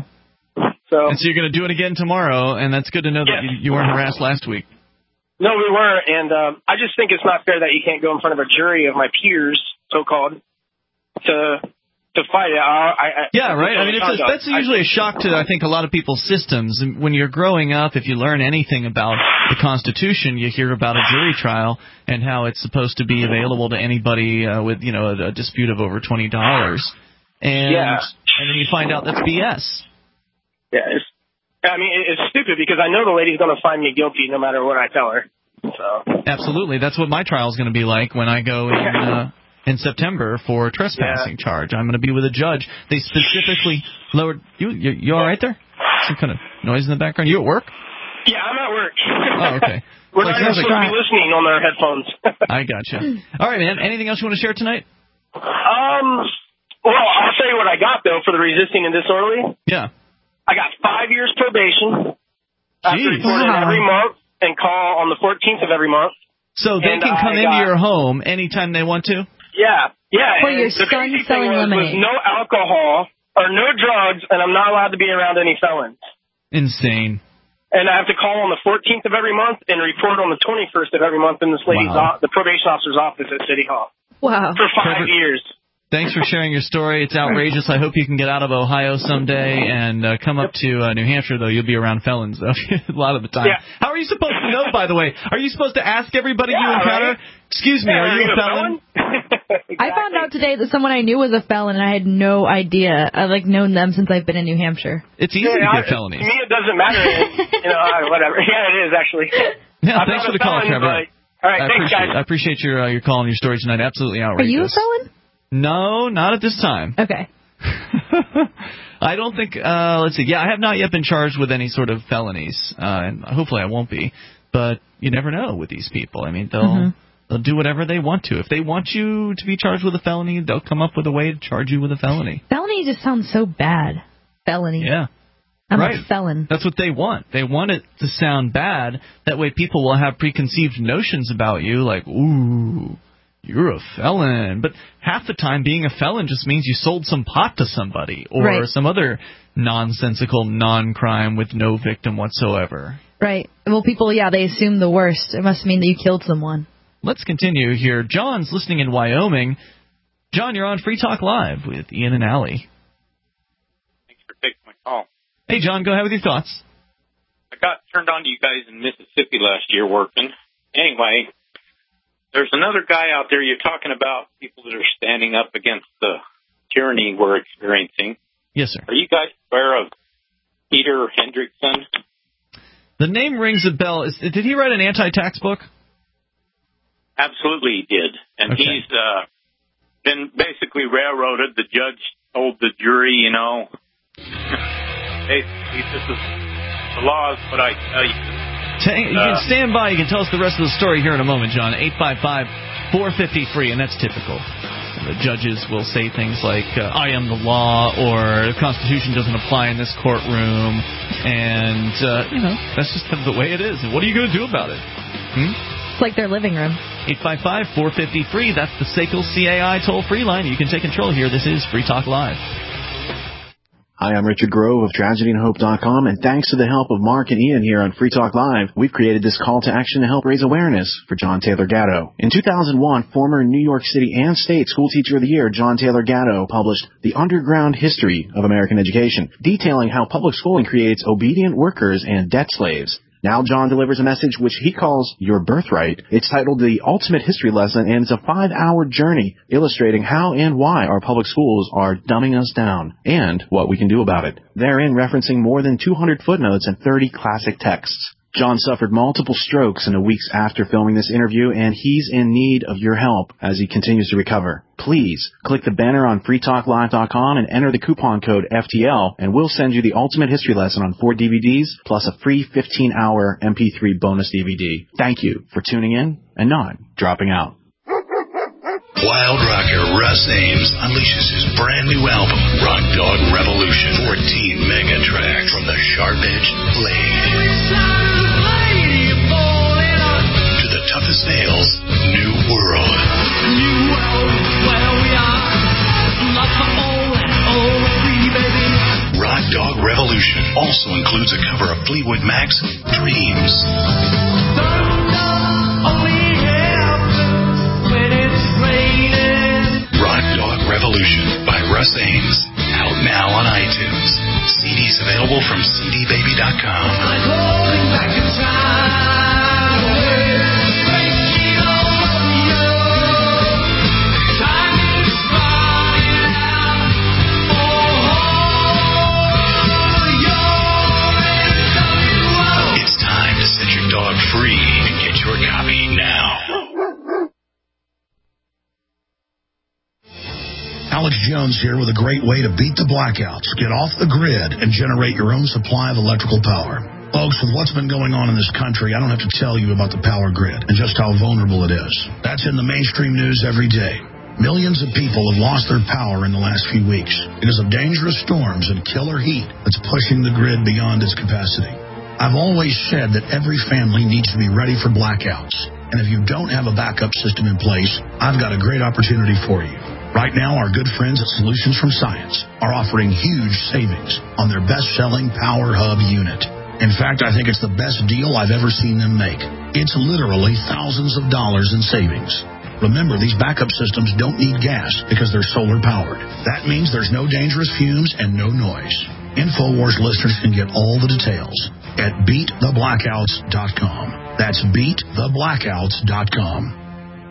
So, and so you're going to do it again tomorrow. And that's good to know that yes. you, you weren't harassed last week. No, we weren't. And um, I just think it's not fair that you can't go in front of a jury of my peers, so-called, to to fight it. I, I, yeah, right. I mean, it's a, that's usually a shock to, I think, a lot of people's systems. And when you're growing up, if you learn anything about the Constitution, you hear about a jury trial and how it's supposed to be available to anybody uh, with, you know, a, a dispute of over twenty dollars. And, yeah. and then you find out that's B S. Yeah, it's, I mean, it's stupid because I know the lady's going to find me guilty no matter what I tell her. So. Absolutely. That's what my trial is going to be like when I go in uh, in September for a trespassing yeah. charge. I'm going to be with a judge. They specifically lowered... You you, you all right there? Some kind of noise in the background? You at work? Yeah, I'm at work. Oh, okay. We're like, not supposed like, to be listening on our headphones. I gotcha. All right, man. Anything else you want to share tonight? Um... Well, I'll tell you what I got, though, for the resisting and disorderly. Yeah. I got five years probation. I have to report wow. in every month and call on the fourteenth of every month. So they and can come I into got, your home anytime they want to? Yeah. Yeah. For your the son crazy selling thing was, lemonade. was no alcohol or no drugs, and I'm not allowed to be around any felons. Insane. And I have to call on the fourteenth of every month and report on the twenty-first of every month in this lady's wow. o- the probation officer's office at City Hall. Wow. For five Trevor, years. Thanks for sharing your story. It's outrageous. I hope you can get out of Ohio someday and uh, come up to uh, New Hampshire, though. You'll be around felons, though, a lot of the time. Yeah. How are you supposed to know, by the way? Are you supposed to ask everybody yeah, you encounter? Right? Excuse me, yeah, are you, you a felon? exactly. I found out today that someone I knew was a felon, and I had no idea. I've, like, known them since I've been in New Hampshire. It's easy yeah, to I, get felonies. To me, it doesn't matter. you know, whatever. Yeah, it is, actually. Yeah, I'm thanks for the call, felon, Trevor. But, all right, I thanks, appreciate, guys. I appreciate your, uh, your call and your story tonight. Absolutely outrageous. Are you a felon? No, not at this time. Okay. I don't think, uh, let's see, yeah, I have not yet been charged with any sort of felonies, uh, and hopefully I won't be, but you never know with these people. I mean, they'll, mm-hmm. they'll do whatever they want to. If they want you to be charged with a felony, they'll come up with a way to charge you with a felony. Felony just sounds so bad. Felony. Yeah. I'm right. a felon. That's what they want. They want it to sound bad. That way people will have preconceived notions about you, like, ooh, you're a felon. But half the time being a felon just means you sold some pot to somebody or right. some other nonsensical non-crime with no victim whatsoever. Right. Well, people, yeah, they assume the worst. It must mean that you killed someone. Let's continue here. John's listening in Wyoming. John, you're on Free Talk Live with Ian and Allie. Thanks for taking my call. Hey, John, go ahead with your thoughts. I got turned on to you guys in Mississippi last year working. Anyway, there's another guy out there you're talking about, people that are standing up against the tyranny we're experiencing. Yes, sir. Are you guys aware of Peter Hendrickson? The name rings a bell. Is, did he write an anti-tax book? Absolutely he did. And okay. he's uh, been basically railroaded. The judge told the jury, you know, basically this is the law is what I tell you. You can stand by. You can tell us the rest of the story here in a moment, John. eight five five, four five zero, free, and that's typical. The judges will say things like, uh, I am the law, or the Constitution doesn't apply in this courtroom, and, uh, you know, that's just kind of the way it is. And what are you going to do about it? Hmm? It's like their living room. eight five five, four five zero, free. That's the S A C L C A I toll-free line. You can take control here. This is Free Talk Live. Hi, I'm Richard Grove of tragedy and hope dot com, and thanks to the help of Mark and Ian here on Free Talk Live, we've created this call to action to help raise awareness for John Taylor Gatto. In two thousand one, former New York City and State School Teacher of the Year John Taylor Gatto published The Underground History of American Education, detailing how public schooling creates obedient workers and debt slaves. Now John delivers a message which he calls Your Birthright. It's titled The Ultimate History Lesson, and it's a five-hour journey illustrating how and why our public schools are dumbing us down, and what we can do about it. Therein referencing more than two hundred footnotes and thirty classic texts. John suffered multiple strokes in the weeks after filming this interview, and he's in need of your help as he continues to recover. Please click the banner on free talk live dot com and enter the coupon code F T L, and we'll send you the Ultimate History Lesson on four D V Ds plus a free fifteen-hour M P three bonus D V D. Thank you for tuning in and not dropping out. Wild rocker Russ Ames unleashes his brand new album, Rock Dog Revolution. fourteen mega tracks from the sharp-edged blade to the toughest nails, New World. New world where we are, not for old and old free, baby. Rock Dog Revolution also includes a cover of Fleetwood Mac's Dreams. Rock Dog Revolution by Russ Alex Jones here with a great way to beat the blackouts, get off the grid, and generate your own supply of electrical power. Folks, with what's been going on in this country, I don't have to tell you about the power grid and just how vulnerable it is. That's in the mainstream news every day. Millions of people have lost their power in the last few weeks because of dangerous storms and killer heat that's pushing the grid beyond its capacity. I've always said that every family needs to be ready for blackouts. And if you don't have a backup system in place, I've got a great opportunity for you. Right now, our good friends at Solutions from Science are offering huge savings on their best-selling Power Hub unit. In fact, I think it's the best deal I've ever seen them make. It's literally thousands of dollars in savings. Remember, these backup systems don't need gas because they're solar-powered. That means there's no dangerous fumes and no noise. InfoWars listeners can get all the details at beat the blackouts dot com. That's beat the blackouts dot com.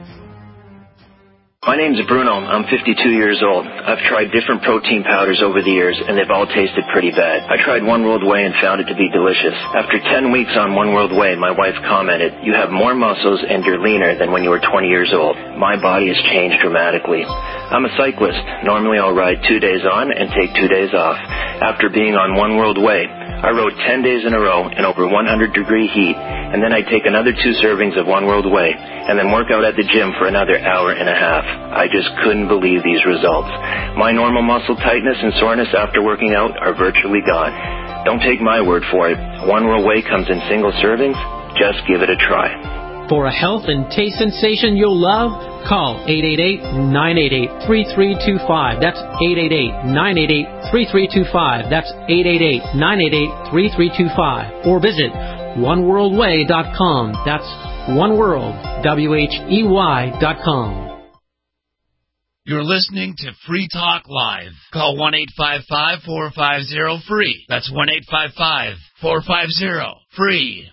My name's Bruno. I'm fifty-two years old. I've tried different protein powders over the years, and they've all tasted pretty bad. I tried One World Whey and found it to be delicious. After ten weeks on One World Whey, my wife commented, "You have more muscles and you're leaner than when you were twenty years old." My body has changed dramatically. I'm a cyclist. Normally I'll ride two days on and take two days off. After being on One World Whey, I rode ten days in a row in over one hundred degree heat, and then I'd take another two servings of One World Whey, and then work out at the gym for another hour and a half. I just couldn't believe these results. My normal muscle tightness and soreness after working out are virtually gone. Don't take my word for it. One World Whey comes in single servings. Just give it a try. For a health and taste sensation you'll love, call eight eight eight, nine eight eight, three three two five. That's eight eight eight, nine eight eight, three three two five. That's eight eight eight, nine eight eight, three three two five. Or visit one world way dot com. That's oneworld, W H E Y dot com. You're listening to Free Talk Live. Call one eight five five, four five zero, free. That's one eight five five, four five zero, free.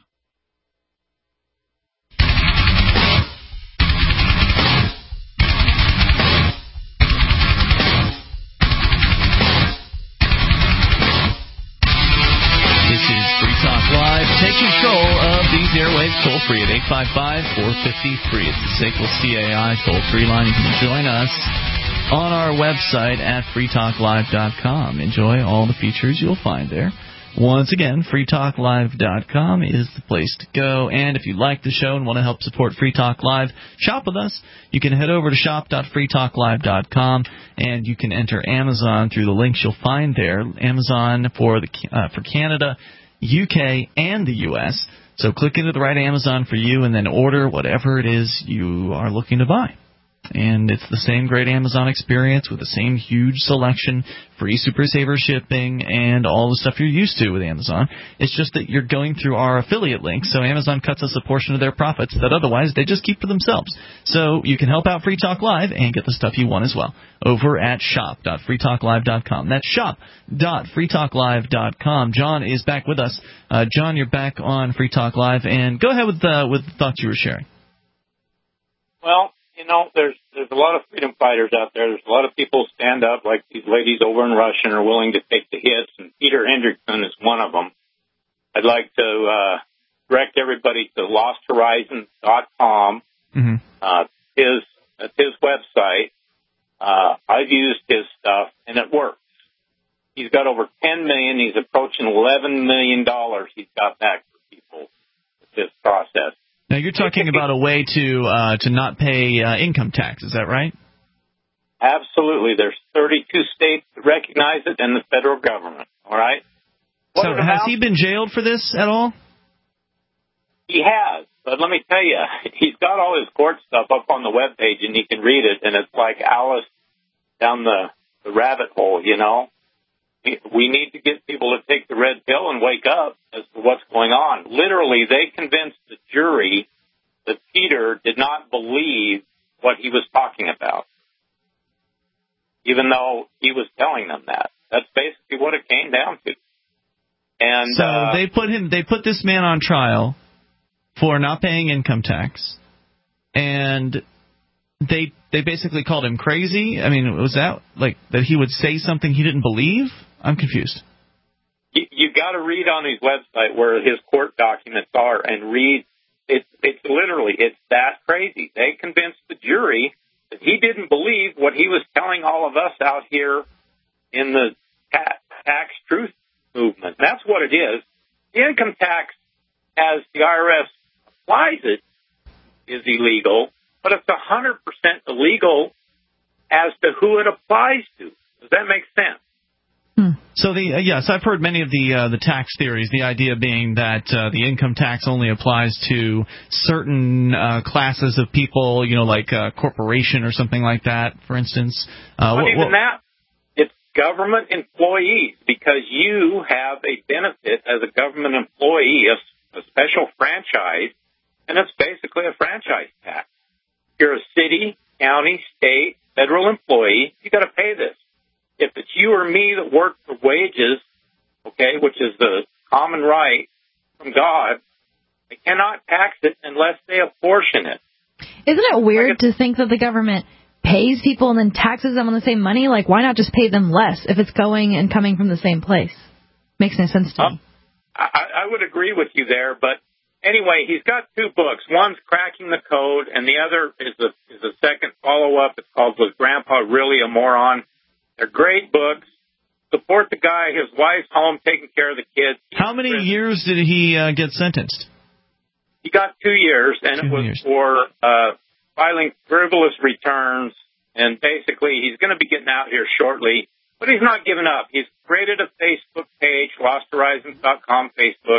Live. Take control of these airwaves toll free at eight five five, four five zero, free. It's the S A C L C A I toll free line. You can join us on our website at free talk live dot com. Enjoy all the features you'll find there. Once again, free talk live dot com is the place to go. And if you like the show and want to help support Free Talk Live, shop with us. You can head over to shop dot free talk live dot com, and you can enter Amazon through the links you'll find there. Amazon for the uh, for Canada, U K, and the U S. So click into the right Amazon for you and then order whatever it is you are looking to buy. And it's the same great Amazon experience with the same huge selection, free Super Saver shipping, and all the stuff you're used to with Amazon. It's just that you're going through our affiliate links, so Amazon cuts us a portion of their profits that otherwise they just keep for themselves. So you can help out Free Talk Live and get the stuff you want as well over at shop dot free talk live dot com. That's shop dot free talk live dot com. John is back with us. Uh, John, you're back on Free Talk Live, and go ahead with, uh, with the thoughts you were sharing. Well, you know, there's there's a lot of freedom fighters out there. There's a lot of people stand up, like these ladies over in Russia, and are willing to take the hits, and Peter Hendrickson is one of them. I'd like to uh, direct everybody to lost horizons dot com. Mm-hmm. Uh, his, that's his website. Uh, I've used his stuff, and it works. He's got over ten million dollars. He's approaching eleven million dollars he's got back for people with this process. Now, you're talking about a way to uh, to not pay uh, income tax. Is that right? Absolutely. There's thirty-two states that recognize it and the federal government. All right? So has he been jailed for this at all? He has. But let me tell you, he's got all his court stuff up on the webpage, and you can read it, and it's like Alice down the, the rabbit hole, you know? We need to get people to take the red pill and wake up as to what's going on. Literally, they convinced the jury that Peter did not believe what he was talking about, even though he was telling them that. That's basically what it came down to. And so uh, they put him. They put this man on trial for not paying income tax, and they they basically called him crazy. I mean, was that like that he would say something he didn't believe? I'm confused. You, you got to read on his website where his court documents are and read. It's it's literally it's that crazy. They convinced the jury that he didn't believe what he was telling all of us out here in the ta- tax truth movement. That's what it is. The income tax, as the I R S applies it, is illegal, but it's one hundred percent illegal as to who it applies to. Does that make sense? So the uh, yes, I've heard many of the uh, the tax theories. The idea being that uh, the income tax only applies to certain uh, classes of people, you know, like a corporation or something like that, for instance. Uh, Not what, even what, that. It's government employees, because you have a benefit as a government employee, a, a special franchise, and it's basically a franchise tax. If you're a city, county, state, federal employee, you got to pay this. If it's you or me that work for wages, okay, which is the common right from God, they cannot tax it unless they apportion it. Isn't it weird to think that the government pays people and then taxes them on the same money? Like, why not just pay them less if it's going and coming from the same place? Makes no sense to Uh, me. I, I would agree with you there, but anyway, he's got two books. One's Cracking the Code, and the other is a, is a second follow-up. It's called Was Grandpa Really a Moron? They're great books. Support the guy, his wife's home, taking care of the kids. How many years did he uh, get sentenced? He got two years, and Two it was years. for uh, filing frivolous returns. And basically, he's going to be getting out here shortly. But he's not giving up. He's created a Facebook page, lost horizons dot com Facebook.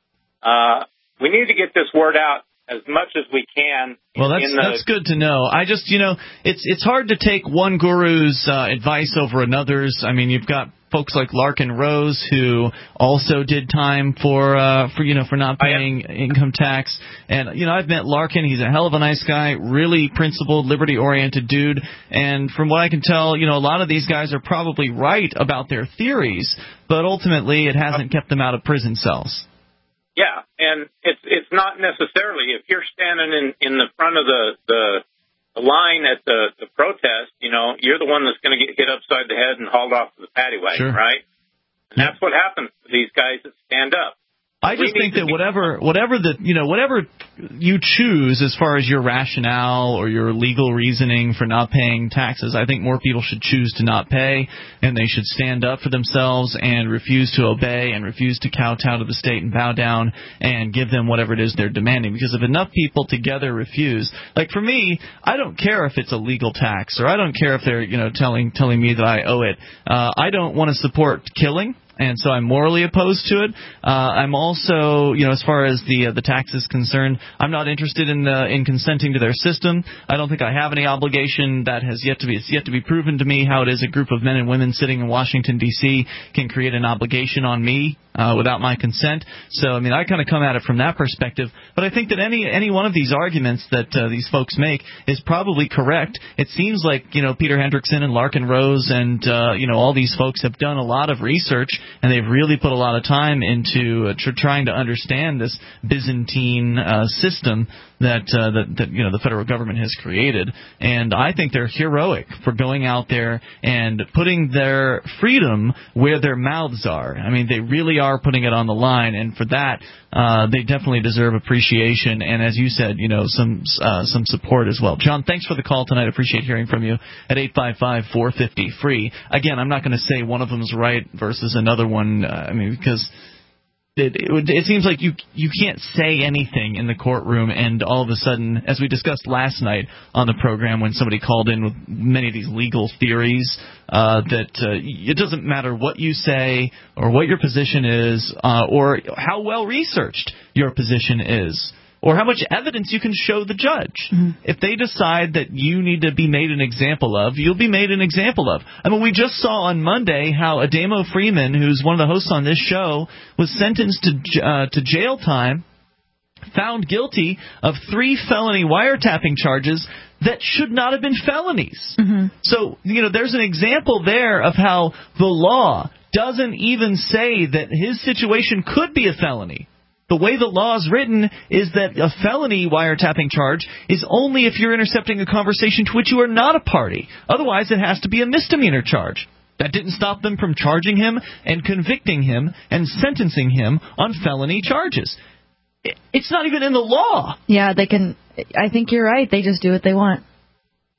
Uh, we need to get this word out as much as we can. Well, that's in the, that's good to know. I just, you know, it's it's hard to take one guru's uh, advice over another's. I mean, you've got folks like Larkin Rose who also did time for uh, for you know for not paying income tax. And you know, I've met Larkin. He's a hell of a nice guy, really principled, liberty-oriented dude. And from what I can tell, you know, a lot of these guys are probably right about their theories, but ultimately it hasn't kept them out of prison cells. Yeah, and it's it's not necessarily if you're standing in, in the front of the, the the line at the, the protest, you know, you're the one that's going to get hit upside the head and hauled off to the paddy wagon, Sure. right? And that's what happens to these guys that stand up. I just think that whatever, whatever the, you know, whatever you choose as far as your rationale or your legal reasoning for not paying taxes, I think more people should choose to not pay, and they should stand up for themselves and refuse to obey and refuse to kowtow to the state and bow down and give them whatever it is they're demanding. Because if enough people together refuse, like for me, I don't care if it's a legal tax or I don't care if they're, you know, telling telling me that I owe it. Uh, I don't want to support killing. And so I'm morally opposed to it. Uh, I'm also, you know, as far as the uh, the tax is concerned, I'm not interested in uh, in consenting to their system. I don't think I have any obligation. That has yet to be it's yet to be proven to me how it is a group of men and women sitting in Washington D C can create an obligation on me uh, without my consent. So I mean, I kind of come at it from that perspective. But I think that any any one of these arguments that uh, these folks make is probably correct. It seems like, you know, Peter Hendrickson and Larkin Rose and uh, you know all these folks have done a lot of research. And they've really put a lot of time into uh, tr- trying to understand this Byzantine uh, system that, uh, that that you know the federal government has created. And I think they're heroic for going out there and putting their freedom where their mouths are. I mean, they really are putting it on the line, and for that, uh, they definitely deserve appreciation. And as you said, you know, some uh, some support as well. John, thanks for the call tonight. I appreciate hearing from you at eight five five, four five zero, free. Again, I'm not going to say one of them's right versus another one. Uh, I mean, because it, it, would, it seems like you you can't say anything in the courtroom, and all of a sudden, as we discussed last night on the program when somebody called in with many of these legal theories, uh, that uh, it doesn't matter what you say or what your position is uh, or how well researched your position is, or how much evidence you can show the judge. Mm-hmm. If they decide that you need to be made an example of, you'll be made an example of. I mean, we just saw on Monday how Adamo Freeman, who's one of the hosts on this show, was sentenced to uh, to jail time, found guilty of three felony wiretapping charges that should not have been felonies. Mm-hmm. So, you know, there's an example there of how the law doesn't even say that his situation could be a felony. The way the law is written is that a felony wiretapping charge is only if you're intercepting a conversation to which you are not a party. Otherwise, it has to be a misdemeanor charge. That didn't stop them from charging him and convicting him and sentencing him on felony charges. It's not even in the law. Yeah, they can. I think you're right. They just do what they want.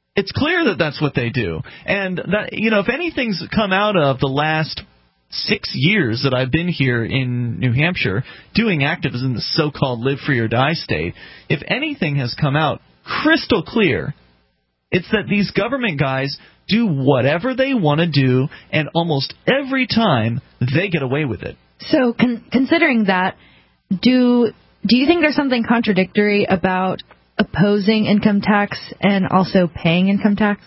It's clear that that's what they do. And, that you know, if anything's come out of the last six years that I've been here in New Hampshire doing activism in the so-called live free or die state, if anything has come out crystal clear, it's that these government guys do whatever they want to do, and almost every time they get away with it. So con- considering that, do do you think there's something contradictory about opposing income tax and also paying income tax?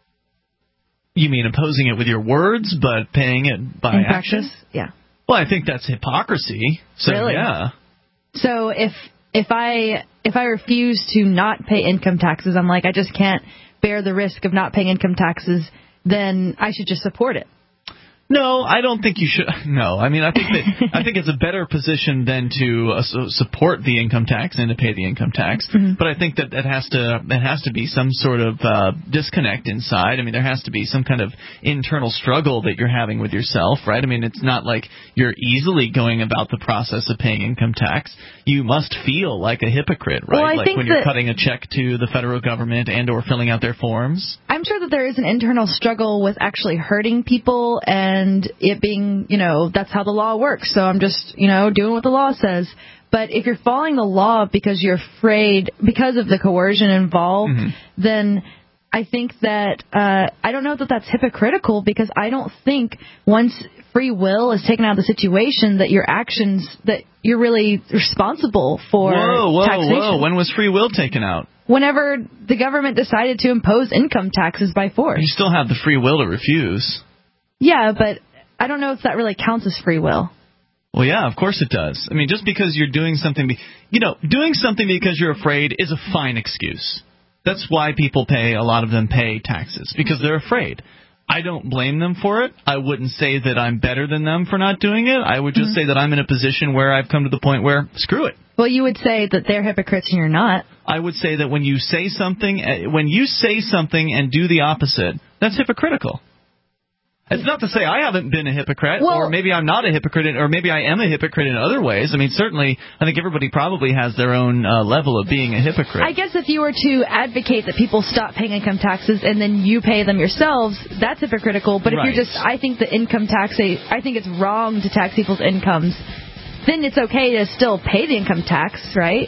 You mean opposing it with your words, but paying it by In action? practice? Yeah. Well, I think that's hypocrisy. So, Really? yeah. So if if I if I refuse to not pay income taxes, I'm like, I just can't bear the risk of not paying income taxes, then I should just support it. No, I don't think you should. No, I mean, I think that I think it's a better position than to uh, so support the income tax and to pay the income tax. Mm-hmm. But I think that it has to it has to be some sort of uh, disconnect inside. I mean, there has to be some kind of internal struggle that you're having with yourself, right? I mean, it's not like you're easily going about the process of paying income tax. You must feel like a hypocrite, right? Well, I like think when you're that cutting a check to the federal government and or filling out their forms. I'm sure that there is an internal struggle with actually hurting people and And it being, you know, that's how the law works. So I'm just, you know, doing what the law says. But if you're following the law because you're afraid, because of the coercion involved, mm-hmm. then I think that, uh, I don't know that that's hypocritical, because I don't think once free will is taken out of the situation that your actions, that you're really responsible for whoa, whoa, taxation. Whoa, when was free will taken out? Whenever the government decided to impose income taxes by force. You still have the free will to refuse. Yeah, but I don't know if that really counts as free will. Well, yeah, of course it does. I mean, just because you're doing something, be- you know, doing something because you're afraid is a fine excuse. That's why people pay, a lot of them pay taxes, because they're afraid. I don't blame them for it. I wouldn't say that I'm better than them for not doing it. I would just mm-hmm. say that I'm in a position where I've come to the point where, screw it. Well, you would say that they're hypocrites and you're not. I would say that when you say something, when you say something and do the opposite, that's hypocritical. It's not to say I haven't been a hypocrite, well, or maybe I'm not a hypocrite, or maybe I am a hypocrite in other ways. I mean, certainly, I think everybody probably has their own uh, level of being a hypocrite. I guess if you were to advocate that people stop paying income taxes and then you pay them yourselves, that's hypocritical. But if right. you're just, I think the income tax, I think it's wrong to tax people's incomes, then it's okay to still pay the income tax, right?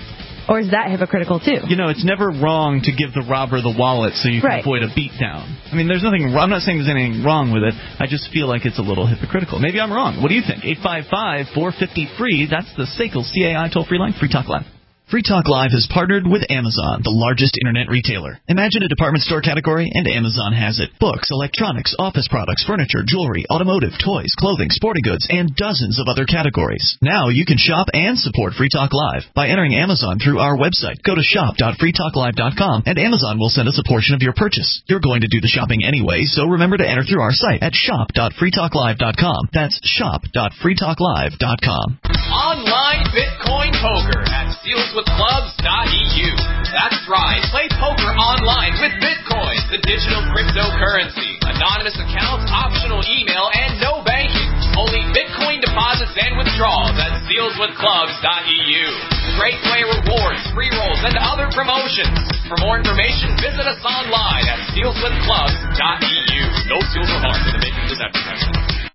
Or is that hypocritical, too? You know, it's never wrong to give the robber the wallet so you can right. avoid a beatdown. I mean, there's nothing. I'm not saying there's anything wrong with it. I just feel like it's a little hypocritical. Maybe I'm wrong. What do you think? eight five five, four five zero, free. That's the S A C L C A I toll-free line. Free Talk Live. Free Talk Live has partnered with Amazon, the largest internet retailer. Imagine a department store category, and Amazon has it. Books, electronics, office products, furniture, jewelry, automotive, toys, clothing, sporting goods, and dozens of other categories. Now you can shop and support Free Talk Live by entering Amazon through our website. Go to shop dot free talk live dot com, and Amazon will send us a portion of your purchase. You're going to do the shopping anyway, so remember to enter through our site at shop dot free talk live dot com. That's shop dot free talk live dot com. Online Bitcoin poker at seals with clubs dot e u. That's right. Play poker online with Bitcoin, the digital cryptocurrency. Anonymous accounts, optional email, and no banking. Only Bitcoin deposits and withdrawals at seals with clubs dot e u. Great player rewards, free rolls, and other promotions. For more information, visit us online at seals with clubs dot e u. No seals or harm in the making of this advertisement.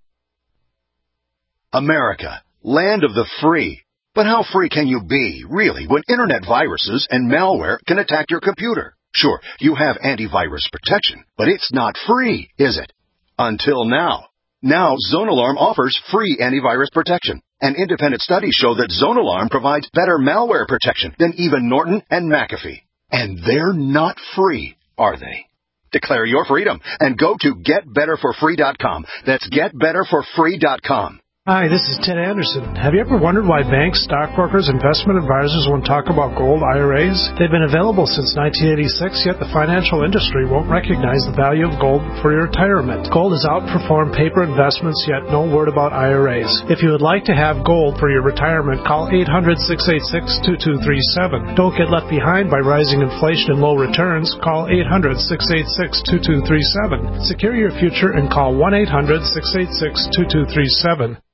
America, land of the free. But how free can you be, really, when internet viruses and malware can attack your computer? Sure, you have antivirus protection, but it's not free, is it? Until now. Now, ZoneAlarm offers free antivirus protection. And independent studies show that ZoneAlarm provides better malware protection than even Norton and McAfee. And they're not free, are they? Declare your freedom and go to get better for free dot com. That's get better for free dot com. Hi, this is Ted Anderson. Have you ever wondered why banks, stockbrokers, investment advisors won't talk about gold I R As? They've been available since nineteen eighty-six, yet the financial industry won't recognize the value of gold for your retirement. Gold has outperformed paper investments, yet no word about I R As. If you would like to have gold for your retirement, call eight hundred, six eight six, two two three seven. Don't get left behind by rising inflation and low returns. Call eight hundred, six eight six, two two three seven. Secure your future and call one eight hundred, six eight six, two two three seven.